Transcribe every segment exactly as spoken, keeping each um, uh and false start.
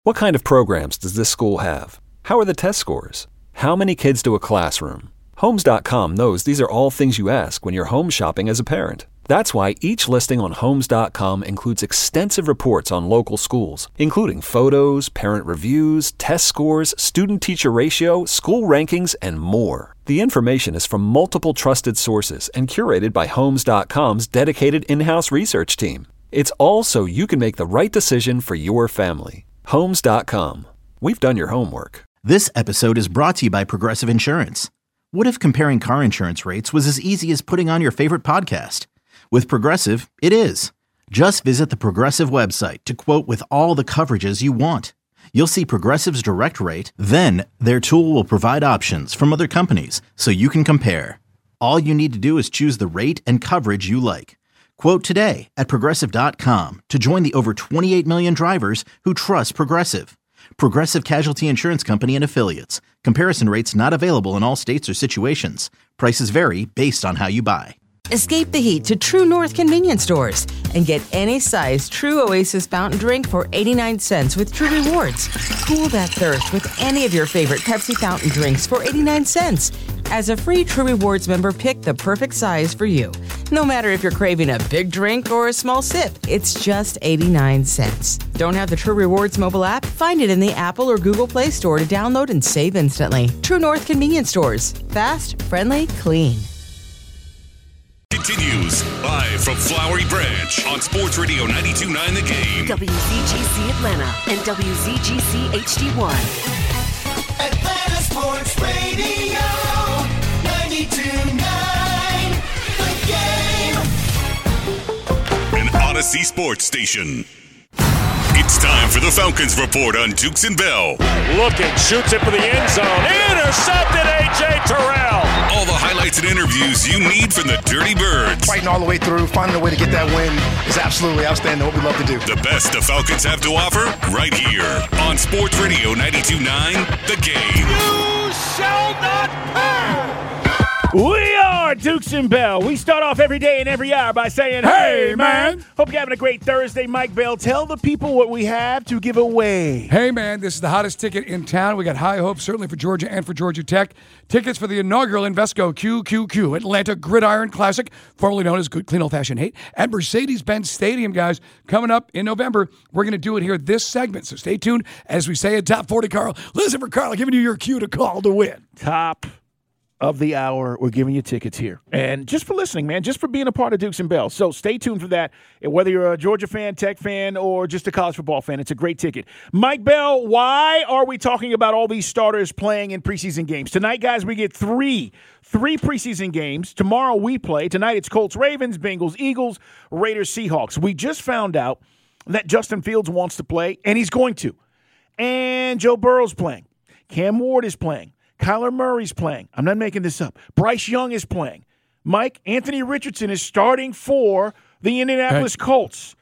What kind of programs does this school have? How are the test scores? How many kids do a classroom? Homes dot com knows these are all things you ask when you're home shopping as a parent. That's why each listing on Homes dot com includes extensive reports on local schools, including photos, parent reviews, test scores, student-teacher ratio, school rankings, and more. The information is from multiple trusted sources and curated by Homes dot com's dedicated in-house research team. It's all so you can make the right decision for your family. Homes dot com. We've done your homework. This episode is brought to you by Progressive Insurance. What if comparing car insurance rates was as easy as putting on your favorite podcast? With Progressive, it is. Just visit the Progressive website to quote with all the coverages you want. You'll see Progressive's direct rate, then their tool will provide options from other companies so you can compare. All you need to do is choose the rate and coverage you like. Quote today at Progressive dot com to join the over twenty-eight million drivers who trust Progressive. Progressive Casualty Insurance Company and Affiliates. Comparison rates not available in all states or situations. Prices vary based on how you buy. Escape the heat to True North convenience stores and get any size True Oasis fountain drink for eighty-nine cents with True Rewards. Cool that thirst with any of your favorite Pepsi fountain drinks for eighty-nine cents. As a free True Rewards member, pick the perfect size for you. No matter if you're craving a big drink or a small sip, it's just eighty-nine cents. Don't have the True Rewards mobile app? Find it in the Apple or Google Play Store to download and save instantly. True North convenience stores. Fast, friendly, clean. Continues live from Flowery Branch on Sports Radio ninety-two point nine The Game. W Z G C Atlanta and W Z G C H D one. Atlanta Sports Radio ninety-two point nine The Game. An Odyssey Sports Station. It's time for the Falcons Report on Dukes and Bell. Looking, shoots it for the end zone. Intercepted, A J Terrell. All the highlights and interviews you need from the Dirty Birds. Fighting all the way through, finding a way to get that win is absolutely outstanding. What we love to do. The best the Falcons have to offer right here on Sports Radio ninety-two point nine The Game. You shall not pass. We are Dukes and Bell. We start off every day and every hour by saying, hey, man. Hope you're having a great Thursday. Mike Bell, tell the people what we have to give away. Hey, man, this is the hottest ticket in town. We got high hopes, certainly for Georgia and for Georgia Tech. Tickets for the inaugural Invesco Q Q Q Atlanta Gridiron Classic, formerly known as Good Clean Old Fashioned Hate, at Mercedes-Benz Stadium, guys, coming up in November. We're going to do it here this segment, so stay tuned as we say at Top forty, Carl. Listen for Carl giving you your cue to call to win. Top of the hour, we're giving you tickets here. And just for listening, man, just for being a part of Dukes and Bell. So stay tuned for that. And whether you're a Georgia fan, Tech fan, or just a college football fan, it's a great ticket. Mike Bell, why are we talking about all these starters playing in preseason games? Tonight, guys, we get three, three preseason games. Tomorrow we play. Tonight it's Colts, Ravens, Bengals, Eagles, Raiders, Seahawks. We just found out that Justin Fields wants to play, and he's going to. And Joe Burrow's playing. Cam Ward is playing. Kyler Murray's playing. I'm not making this up. Bryce Young is playing. Mike, Anthony Richardson is starting for the Indianapolis hey. Colts.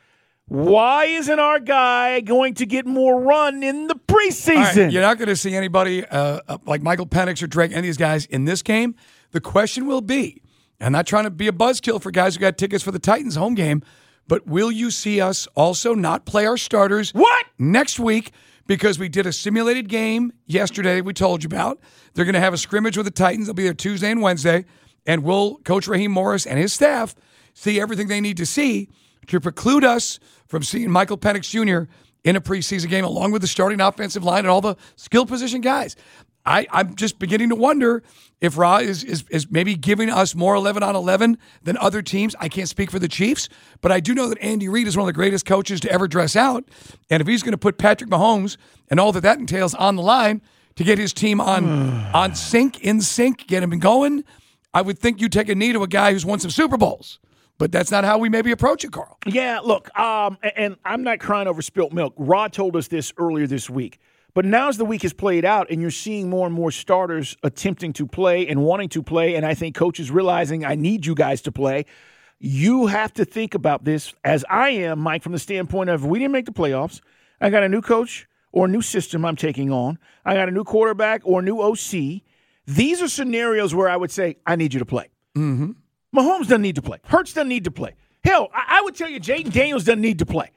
Why isn't our guy going to get more run in the preseason? Right, you're not going to see anybody uh, like Michael Penix or Drake, any of these guys in this game. The question will be, I'm not trying to be a buzzkill for guys who got tickets for the Titans home game, but will you see us also not play our starters what? next week? Because we did a simulated game yesterday we told you about. They're going to have a scrimmage with the Titans. They'll be there Tuesday and Wednesday. And will Coach Raheem Morris and his staff see everything they need to see to preclude us from seeing Michael Penix Junior in a preseason game along with the starting offensive line and all the skill position guys? I, I'm just beginning to wonder if Ra is, is is maybe giving us more eleven on eleven than other teams. I can't speak for the Chiefs, but I do know that Andy Reid is one of the greatest coaches to ever dress out. And if he's going to put Patrick Mahomes and all that that entails on the line to get his team on on sync, in sync, get him going, I would think you'd take a knee to a guy who's won some Super Bowls. But that's not how we maybe approach it, Carl. Yeah, look, um, and I'm not crying over spilt milk. Rod told us this earlier this week. But now as the week has played out and you're seeing more and more starters attempting to play and wanting to play, and I think coaches realizing I need you guys to play, you have to think about this, as I am, Mike, from the standpoint of we didn't make the playoffs. I got a new coach or a new system I'm taking on. I got a new quarterback or a new O C. These are scenarios where I would say, I need you to play. Mm-hmm. Mahomes doesn't need to play. Hurts doesn't need to play. Hell, I, I would tell you Jaden Daniels doesn't need to play.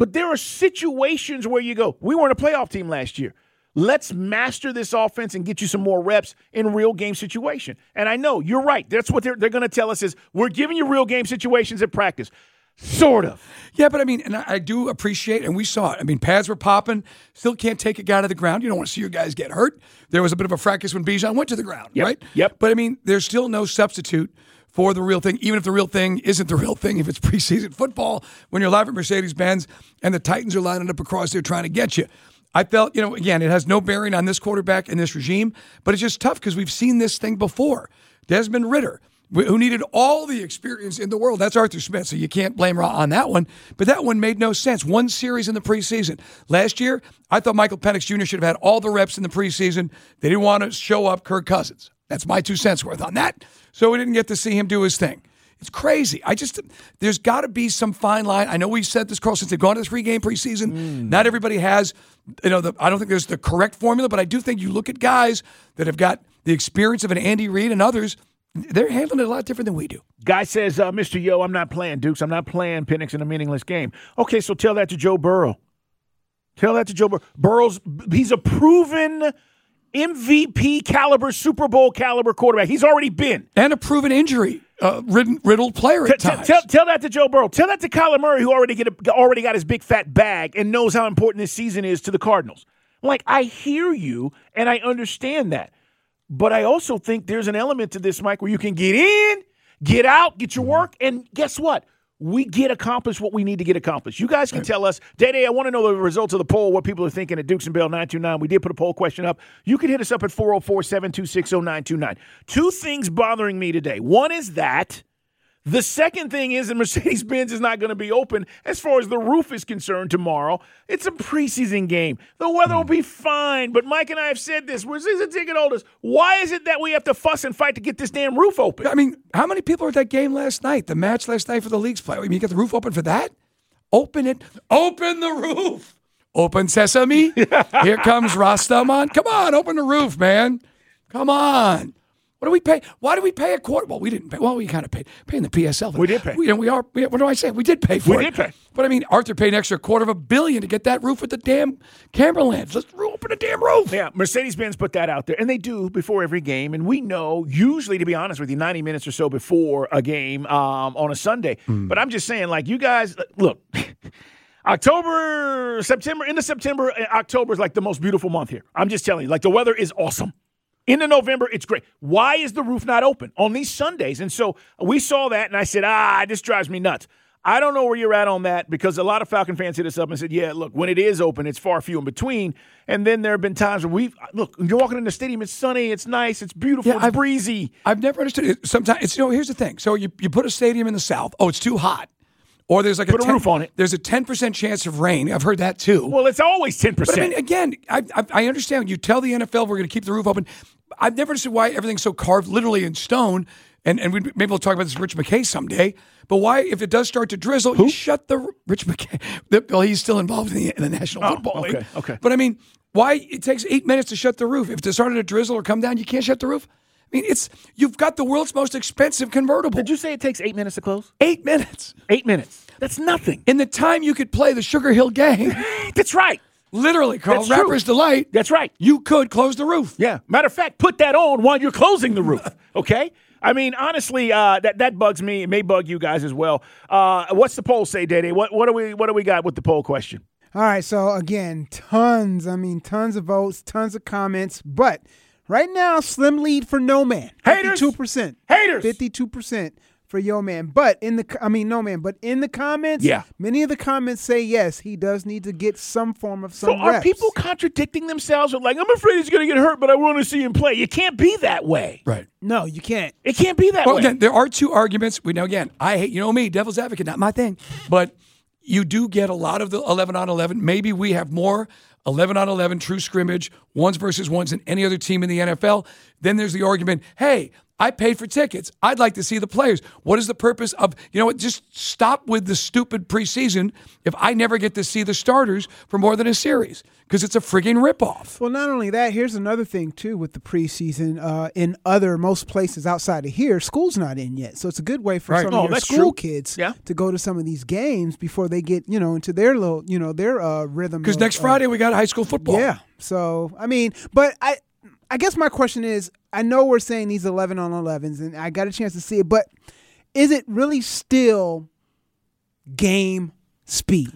But there are situations where you go, we weren't a playoff team last year. Let's master this offense and get you some more reps in real game situation. And I know, you're right. That's what they're, they're going to tell us is we're giving you real game situations at practice. Sort of. Yeah, but I mean, and I, I do appreciate, and we saw it. I mean, pads were popping. Still can't take a guy to the ground. You don't want to see your guys get hurt. There was a bit of a fracas when Bijan went to the ground, yep. right? Yep. But I mean, there's still no substitute for the real thing, even if the real thing isn't the real thing, if it's preseason football, when you're live at Mercedes-Benz and the Titans are lining up across there trying to get you. I felt, you know, again, it has no bearing on this quarterback and this regime, but it's just tough because we've seen this thing before. Desmond Ridder, who needed all the experience in the world. That's Arthur Smith, so you can't blame her on that one. But that one made no sense. One series in the preseason. Last year, I thought Michael Penix Junior should have had all the reps in the preseason. They didn't want to show up Kirk Cousins. That's my two cents worth on that. So we didn't get to see him do his thing. It's crazy. I just, there's got to be some fine line. I know we've said this, Carl, since they've gone to the three-game preseason. Mm. Not everybody has, you know, the, I don't think there's the correct formula, but I do think you look at guys that have got the experience of an Andy Reid and others, they're handling it a lot different than we do. Guy says, uh, Mister Yo, I'm not playing Dukes. I'm not playing Penix in a meaningless game. Okay, so tell that to Joe Burrow. Tell that to Joe Burrow. Burrow's, he's a proven M V P caliber, Super Bowl caliber quarterback. He's already been. And a proven injury uh, ridden, riddled player at t- times. Tell, tell that to Joe Burrow. Tell that to Kyler Murray, who already get a, already got his big fat bag and knows how important this season is to the Cardinals. Like, I hear you, and I understand that. But I also think there's an element to this, Mike, where you can get in, get out, get your work, and guess what? We get accomplished what we need to get accomplished. You guys can right. tell us, Day-Day, I want to know the results of the poll, what people are thinking at Dukes and Bell nine two nine. We did put a poll question up. You can hit us up at four oh four, seven two six, oh nine two nine. Two things bothering me today. One is that. The second thing is that Mercedes-Benz is not going to be open as far as the roof is concerned tomorrow. It's a preseason game. The weather will be fine. But Mike and I have said this. We're season ticket holders. Why is it that we have to fuss and fight to get this damn roof open? I mean, how many people were at that game last night, the match last night for the league's play? I mean, you got the roof open for that? Open it. Open the roof. Open sesame. Here comes Rastaman. Come on, open the roof, man. Come on. What do we pay? Why do we pay a quarter? Well, we didn't pay. Well, we kind of paid. Paying the P S L. We did pay. We, and we are. We, what do I say? We did pay for we it. We did pay. But I mean, Arthur paid an extra quarter of a billion to get that roof with the damn Camberlands. Let's open the damn roof. Yeah, Mercedes-Benz put that out there, and they do before every game. And we know, usually, to be honest with you, ninety minutes or so before a game um, on a Sunday. Mm. But I'm just saying, like, you guys, look. October, September, into September, October is like the most beautiful month here. I'm just telling you, like, the weather is awesome. Into November, it's great. Why is the roof not open on these Sundays? And so we saw that, and I said, ah, this drives me nuts. I don't know where you're at on that because a lot of Falcon fans hit us up and said, yeah, look, when it is open, it's far few in between. And then there have been times where we've – look, you're walking in the stadium, it's sunny, it's nice, it's beautiful, yeah, it's I've, breezy. I've never understood it. Sometimes – it's you know, here's the thing. So you, you put a stadium in the south. Oh, it's too hot. Or there's like Put a, a ten, roof on it. There's a ten percent chance of rain. I've heard that too. Well, it's always ten percent. But I mean, again, I, I, I understand when you tell the N F L we're going to keep the roof open. I've never understood why everything's so carved literally in stone. And and we, maybe we'll talk about this with Rich McKay someday. But why, if it does start to drizzle, Who? you shut the Rich McKay. The, well, he's still involved in the, in the National oh, Football okay, League. Okay. But I mean, why it takes eight minutes to shut the roof? If it started to drizzle or come down, you can't shut the roof. I mean, it's you've got the world's most expensive convertible. Did you say it takes eight minutes to close? Eight minutes. Eight minutes. That's nothing. In the time you could play the Sugar Hill Gang. That's right. Literally, Carl. That's Rapper's true. Delight. That's right. You could close the roof. Yeah. Matter of fact, put that on while you're closing the roof. Okay? I mean, honestly, uh, that that bugs me. It may bug you guys as well. Uh, what's the poll say, Dede? What what do we what do we got with the poll question? All right. So again, tons. I mean, tons of votes, tons of comments, but. Right now, slim lead for No Man. Haters. fifty-two percent. Haters. fifty-two percent for Yo Man. But in the, I mean, No Man. But in the comments, yeah. many of the comments say yes, he does need to get some form of some So are reps. people contradicting themselves with like, I'm afraid he's going to get hurt, but I want to see him play? You can't be that way. Right. No, you can't. It can't be that well, way. Again, there are two arguments. We know, again, I hate, you know me, devil's advocate, not my thing. But you do get a lot of the eleven on eleven. Maybe we have more eleven on eleven true scrimmage, ones versus ones than any other team in the N F L. then there's the argument, hey, I paid for tickets. I'd like to see the players. What is the purpose of, you know what, just stop with the stupid preseason if I never get to see the starters for more than a series, because it's a frigging ripoff. Well, not only that, here's another thing, too, with the preseason. Uh, in other, most places outside of here, school's not in yet. So it's a good way for Right. some Oh, of your that's school true. kids Yeah. to go to some of these games before they get, you know, into their little, you know, their uh, rhythm. Because of, next uh, Friday we got high school football. Yeah. So, I mean, but I I guess my question is, I know we're saying these eleven on elevens, and I got a chance to see it, but is it really still game speed?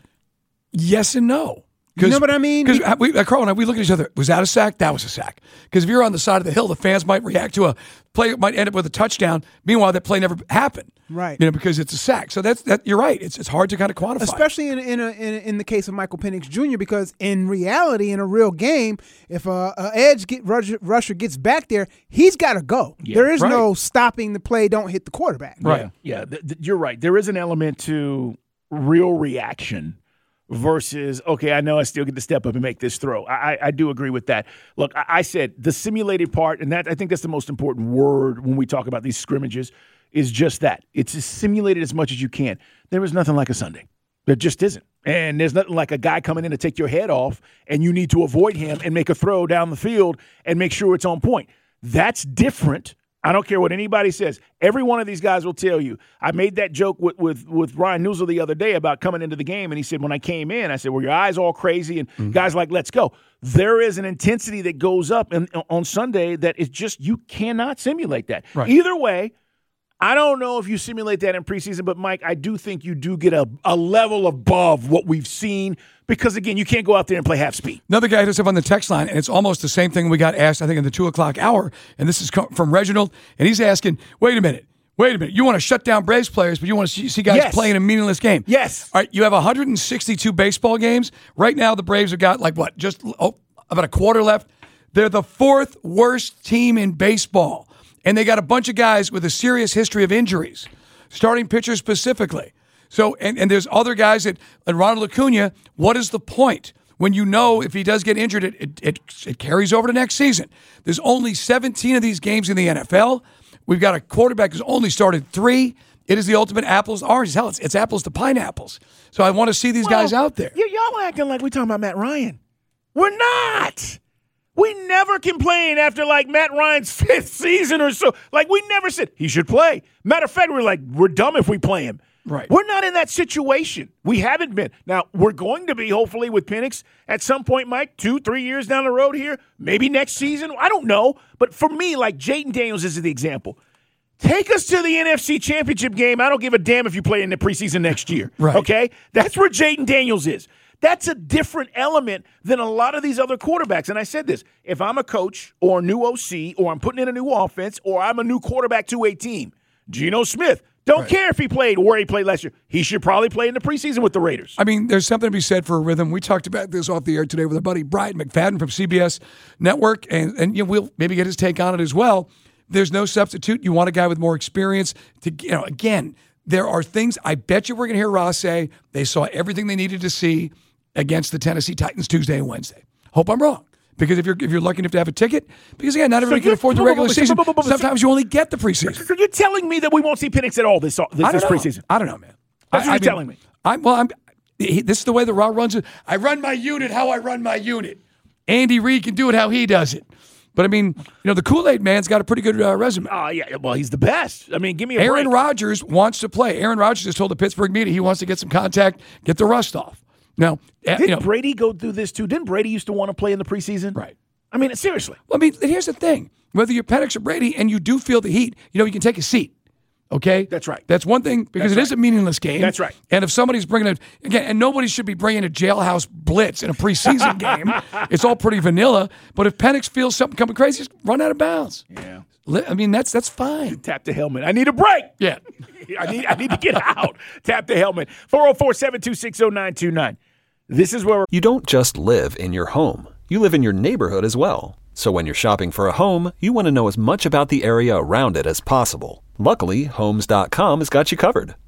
Yes and no. You know what I mean? Because we, Carl and I, we look at each other. Was that a sack? That was a sack. Because if you're on the side of the hill, the fans might react to a play, might end up with a touchdown. Meanwhile, that play never happened. Right. You know, because it's a sack. So that's that. You're right. It's it's hard to kind of quantify. Especially in in, a, in a, in the case of Michael Penix Junior, because in reality, in a real game, if a, a edge get rusher, rusher gets back there, he's got to go. Yeah, there is right. no stopping the play. Don't hit the quarterback. Right. Yeah, yeah th- th- you're right. There is an element to real reaction versus, okay, I know I still get to step up and make this throw. I, I, I do agree with that. Look, I, I said the simulated part, and that I think that's the most important word when we talk about these scrimmages, is just that. It's as simulated as much as you can. There is nothing like a Sunday. There just isn't. And there's nothing like a guy coming in to take your head off, and you need to avoid him and make a throw down the field and make sure it's on point. That's different. I don't care what anybody says. Every one of these guys will tell you. I made that joke with with, with Ryan Newsel the other day about coming into the game, and he said, when I came in, I said, were your eyes all crazy? And mm-hmm. guys like, let's go. There is an intensity that goes up in, on Sunday that is just, you cannot simulate that. Right. Either way, I don't know if you simulate that in preseason, but, Mike, I do think you do get a, a level above what we've seen because, again, you can't go out there and play half speed. Another guy hit us up on the text line, and it's almost the same thing we got asked, I think, in the two o'clock hour, and this is from Reginald, and he's asking, wait a minute, wait a minute, you want to shut down Braves players, but you want to see, see guys Yes. playing a meaningless game. Yes. All right, you have one hundred sixty-two baseball games. Right now, the Braves have got, like, what, just oh, about a quarter left? They're the fourth worst team in baseball. And they got a bunch of guys with a serious history of injuries, starting pitchers specifically. So, and, and there's other guys that, and Ronald Acuna, what is the point? When you know if he does get injured, it, it, it, it carries over to next season. There's only seventeen of these games in the N F L. We've got a quarterback who's only started three. It is the ultimate apples to oranges. Hell, it's, it's apples to pineapples. So I want to see these well, guys out there. Y- y'all acting like we're talking about Matt Ryan. We're not. We never complain after, like, Matt Ryan's fifth season or so. Like, we never said he should play. Matter of fact, we're like, we're dumb if we play him. Right. We're not in that situation. We haven't been. Now, we're going to be, hopefully, with Penix at some point, Mike, two, three years down the road here, maybe next season. I don't know. But for me, like, Jaden Daniels is the example. Take us to the N F C Championship game. I don't give a damn if you play in the preseason next year. Right. Okay? That's where Jaden Daniels is. That's a different element than a lot of these other quarterbacks. And I said this, if I'm a coach or a new O C or I'm putting in a new offense or I'm a new quarterback to a team, Geno Smith, don't right. care if he played where he played last year. He should probably play in the preseason with the Raiders. I mean, there's something to be said for a rhythm. We talked about this off the air today with our buddy Brian McFadden from C B S Network, and, and you know, we'll maybe get his take on it as well. There's no substitute. You want a guy with more experience to, you know, again, there are things I bet you we're going to hear Ross say. They saw everything they needed to see against the Tennessee Titans Tuesday and Wednesday. Hope I'm wrong. Because if you're if you're lucky enough to have a ticket, because again, not everybody so can afford the regular season. So Sometimes you only get the preseason. So you're telling me that we won't see Penix at all this this, this preseason? I don't know, man. That's I, what you're I mean, telling me. I'm well. I'm. This is the way the Raw runs it. I run my unit how I run my unit. Andy Reid can do it how he does it. But I mean, you know, the Kool-Aid man's got a pretty good uh, resume. Oh uh, yeah, well he's the best. I mean, give me a Aaron break. Rodgers wants to play. Aaron Rodgers has told the Pittsburgh media he wants to get some contact, get the rust off. Now, didn't you know, Brady go through this too? Didn't Brady used to want to play in the preseason? Right. I mean, seriously. Well, I mean, here's the thing. Whether you're Penix or Brady and you do feel the heat, you know, you can take a seat. Okay? That's right. That's one thing because That's it right. is a meaningless game. That's right. And if somebody's bringing a, again, and nobody should be bringing a jailhouse blitz in a preseason game. It's all pretty vanilla. But if Penix feels something coming crazy, just run out of bounds. Yeah. I mean, that's that's fine. Tap the helmet. I need a break. Yeah. I need I need to get out. Tap the helmet. four oh four, seven two six, oh nine two nine. This is where we're- You don't just live in your home. You live in your neighborhood as well. So when you're shopping for a home, you want to know as much about the area around it as possible. Luckily, Homes dot com has got you covered.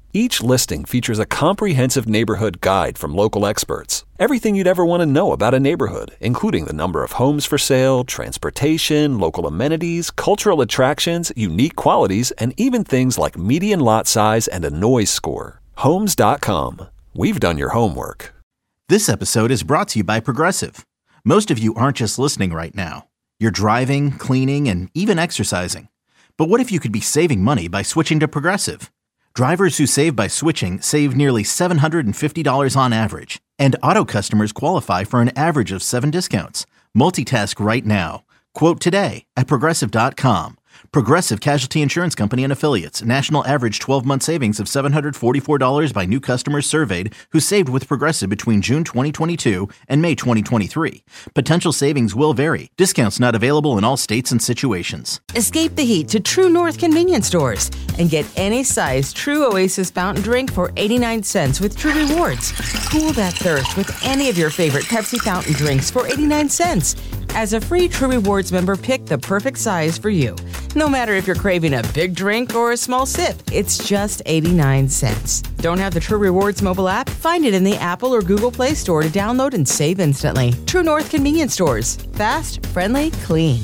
Each listing features a comprehensive neighborhood guide from local experts. Everything you'd ever want to know about a neighborhood, including the number of homes for sale, transportation, local amenities, cultural attractions, unique qualities, and even things like median lot size and a noise score. Homes dot com. We've done your homework. This episode is brought to you by Progressive. Most of you aren't just listening right now. You're driving, cleaning, and even exercising. But what if you could be saving money by switching to Progressive? Drivers who save by switching save nearly seven hundred fifty dollars on average. And auto customers qualify for an average of seven discounts. Multitask right now. Quote today at Progressive dot com. Progressive Casualty Insurance Company and Affiliates. National average twelve-month savings of seven hundred forty-four dollars by new customers surveyed who saved with Progressive between June twenty twenty-two and May twenty twenty-three. Potential savings will vary. Discounts not available in all states and situations. Escape the heat to True North convenience stores and get any size True Oasis fountain drink for eighty-nine cents with True Rewards. Cool that thirst with any of your favorite Pepsi fountain drinks for eighty-nine cents. As a free True Rewards member, pick the perfect size for you. No matter if you're craving a big drink or a small sip, it's just eighty-nine cents. Don't have the True Rewards mobile app? Find it in the Apple or Google Play Store to download and save instantly. True North convenience stores. Fast, friendly, clean.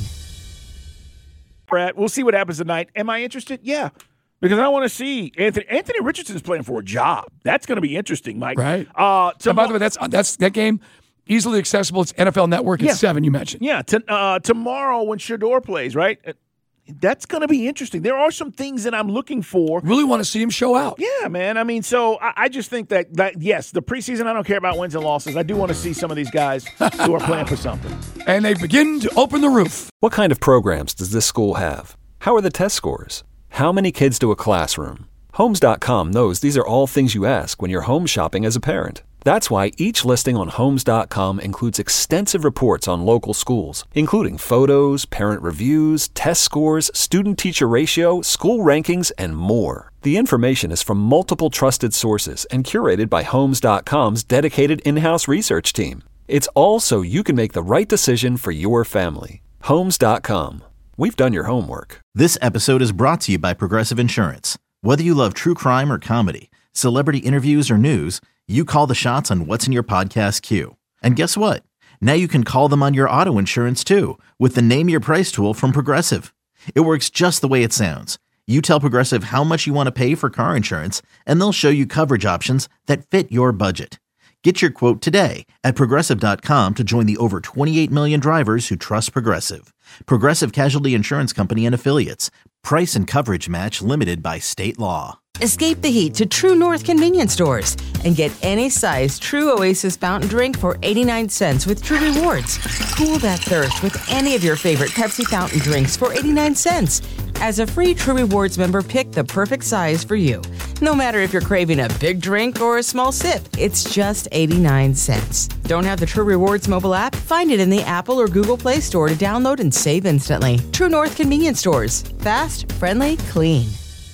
Brad, we'll see what happens tonight. Am I interested? Yeah. Because I want to see Anthony Anthony Richardson's playing for a job. That's going to be interesting, Mike. Right. Uh, so by the way, that's that's that game. Easily accessible. It's N F L Network at yeah. seven, you mentioned. Yeah. T- uh, tomorrow when Shador plays, right? That's going to be interesting. There are some things that I'm looking for. Really want to see him show out. Yeah, man. I mean, so I, I just think that, that, yes, the preseason, I don't care about wins and losses. I do want to see some of these guys who are playing for something. And they begin to open the roof. What kind of programs does this school have? How are the test scores? How many kids do a classroom? Homes dot com knows these are all things you ask when you're home shopping as a parent. That's why each listing on Homes dot com includes extensive reports on local schools, including photos, parent reviews, test scores, student-teacher ratio, school rankings, and more. The information is from multiple trusted sources and curated by Homes dot com's dedicated in-house research team. It's all so you can make the right decision for your family. Homes dot com. We've done your homework. This episode is brought to you by Progressive Insurance. Whether you love true crime or comedy, celebrity interviews or news, you call the shots on what's in your podcast queue. And guess what? Now you can call them on your auto insurance too with the Name Your Price tool from Progressive. It works just the way it sounds. You tell Progressive how much you want to pay for car insurance, and they'll show you coverage options that fit your budget. Get your quote today at Progressive dot com to join the over twenty-eight million drivers who trust Progressive. Progressive Casualty Insurance Company and Affiliates. Price and coverage match limited by state law. Escape the heat to True North convenience stores and get any size True Oasis fountain drink for eighty-nine cents with True Rewards. Cool that thirst with any of your favorite Pepsi fountain drinks for eighty-nine cents. As a free True Rewards member, pick the perfect size for you. No matter if you're craving a big drink or a small sip, it's just eighty-nine cents. Don't have the True Rewards mobile app? Find it in the Apple or Google Play Store to download and save instantly. True North convenience stores. Fast, friendly, clean.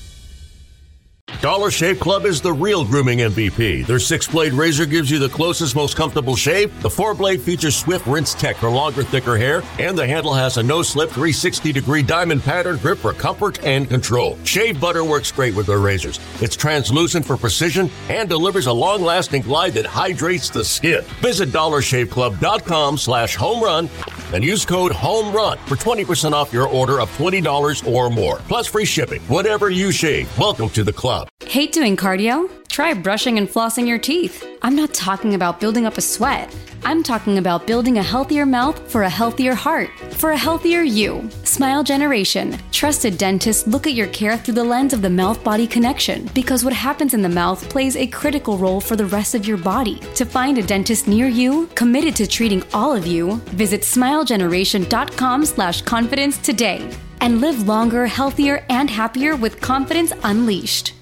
Dollar Shave Club is the real grooming M V P. Their six-blade razor gives you the closest, most comfortable shave. The four-blade features swift rinse tech for longer, thicker hair, and the handle has a no-slip three sixty degree diamond pattern grip for comfort and control. Shave butter works great with their razors. It's translucent for precision and delivers a long-lasting glide that hydrates the skin. Visit dollar shave club dot com slash home run and use code HOMERUN for twenty percent off your order of twenty dollars or more. Plus free shipping. Whatever you shave, welcome to the club. Hate doing cardio? Try brushing and flossing your teeth. I'm not talking about building up a sweat. I'm talking about building a healthier mouth for a healthier heart, for a healthier you. Smile Generation. Trusted dentists look at your care through the lens of the mouth-body connection because what happens in the mouth plays a critical role for the rest of your body. To find a dentist near you, committed to treating all of you, visit smile generation dot com slash confidence today and live longer, healthier, and happier with confidence unleashed.